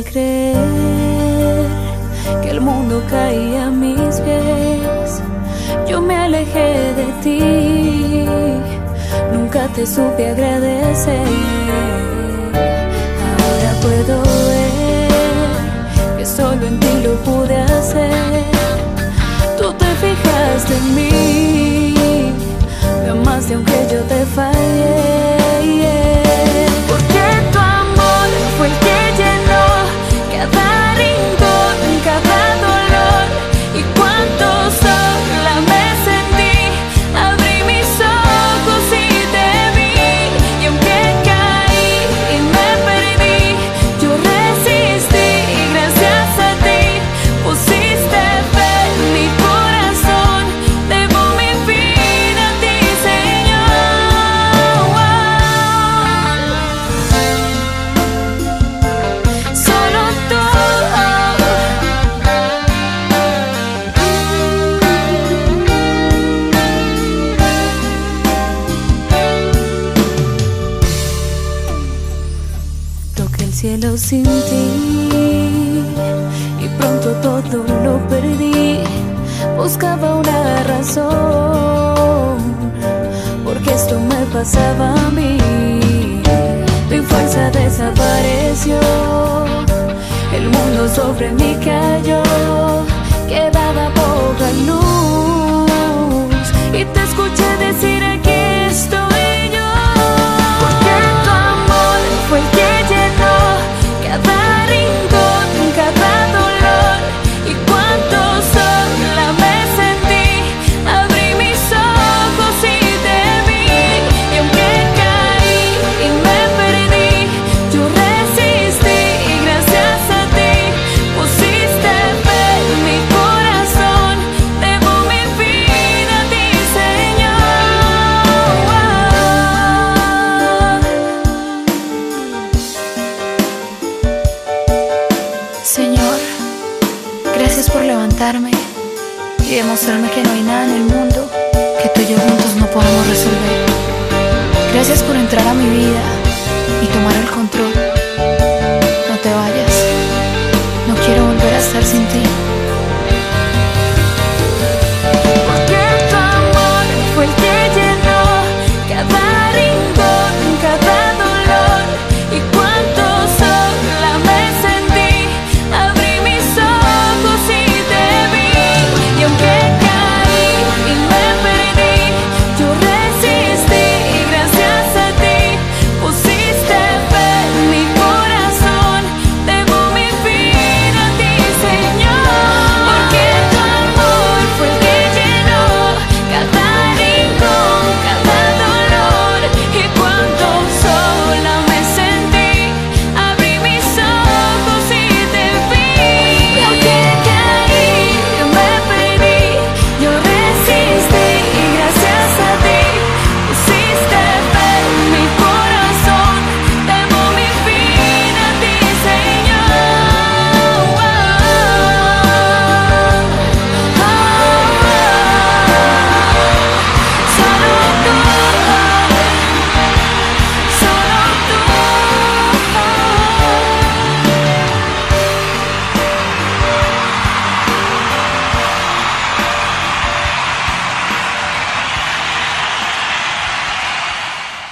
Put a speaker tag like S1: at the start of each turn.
S1: creer que el mundo caía a mis pies. Yo me alejé de ti, nunca te supe agradecer. Ahora puedo ver que solo en ti lo pude hacer. Tú te fijaste en mí, me amaste aunque yo te fallé. Porque tu amor fue el que llenó cada rincón, cada dolor. Y cuánto sola me sentí, abrí mis ojos y te vi. Y aunque caí y me perdí, yo resistí y gracias a ti pusiste fe en mi corazón. Debo mi vida a ti, Señor. Solo tú. Toqué el cielo sin ti y pronto todo lo perdí. Buscaba una razón porque esto me pasaba a mí. Mi fuerza desapareció, el mundo sobre mí cayó. Quedaba poca luz y te escuché decir: aquí estoy yo. Porque tu amor fue el que llenó cada rincón, cada dolor. Y cuánto sola me sentí, abrí mis ojos y te vi. Y aunque caí y me perdí, yo resistí y gracias a ti pusiste fe en mi corazón. Debo mi vida a ti, Señor. Señor, gracias por levantarme y demostrarme que no hay nada en el mundo que tú y yo juntos no podamos resolver. Gracias por entrar a mi vida